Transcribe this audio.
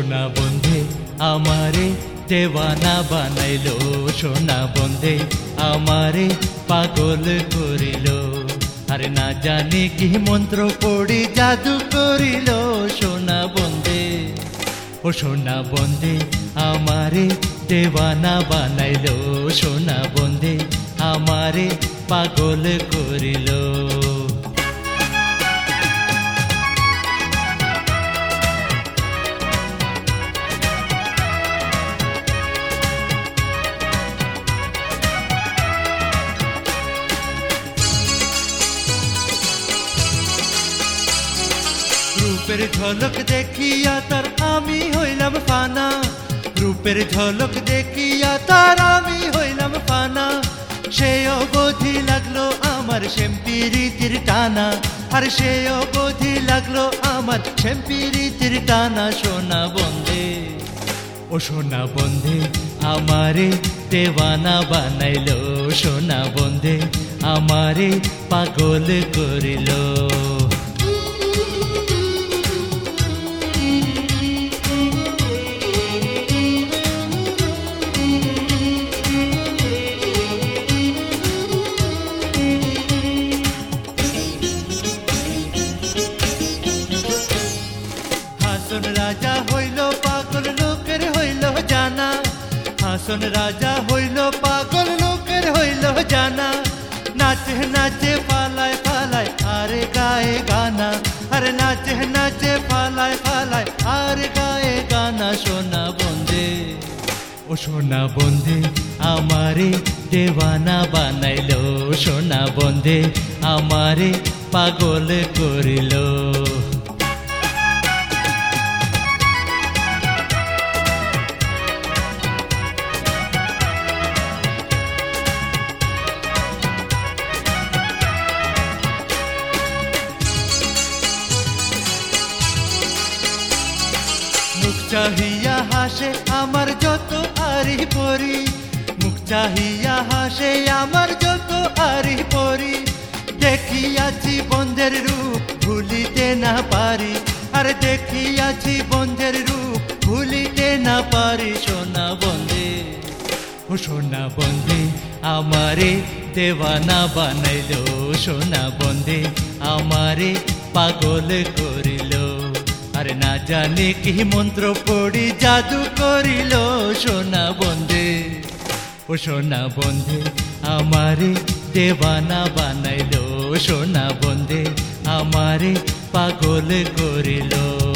সোনা বন্ধে আমারে দেওয়ানা বানাইলো, সোনা বন্ধে আমারে পাগল করিল। আরে না জানি কি মন্ত্র পড়ি জাদু করিল সোনা বন্ধে। ও সোনা বন্ধে আমারে দেওয়ানা বানাইলো, সোনা বন্ধে আমারে পাগল করিল। রূপের ঝলক দেখিয়া তার আমি হইলাম ফানা, রূপের ঝলক দেখিয়া তার আমি হইলাম ফানা। সে অবধি লাগলো আমার শ্যামপিরিতির টানা, আর সে অবধি লাগলো আমার শ্যামপিরিতির টানা সোনা বন্ধে। ও সোনা বন্ধে আমারে দেওয়ানা বানাইলো, সোনা বন্ধে আমারে পাগল করিল। হাসন রাজা হইল পাগল লোকের হইল জানা, হাসন রাজা হইল পাগল লোকের হইল জানা। নাচে নাচে পালায় পালায় আরে গায়ে গানা, আরে নাচে নাচে পালায় পালায় আরে গায়ে গানা সোনা বন্ধে। ও সোনা বন্ধে আমারে দেওয়ানা বানাইলো, সোনা বন্ধে আমারে পাগল করিল। মুখ চাহিয়া হাসে আমার যত আরি পরি, মুখ চাহিয়া হাসে আমার যত আরি পরি। দেখিয়াছি বন্ধের রূপ ভুলিতে না পারি, আর দেখিয়াছি বন্ধের রূপ ভুলিতে না পারি সোনা বন্ধে। ও সোনা বন্ধে আমারে দেওয়ানা বানাইলো, সোনা বন্ধে আমারে পাগল করিল। আরে না জানি কি মন্ত্র পড়ি জাদু করিল সোনা বন্ধে। ও সোনা বন্ধে আমারে দেওয়ানা বানাইলো, সোনা বন্ধে আমারে পাগল করিল।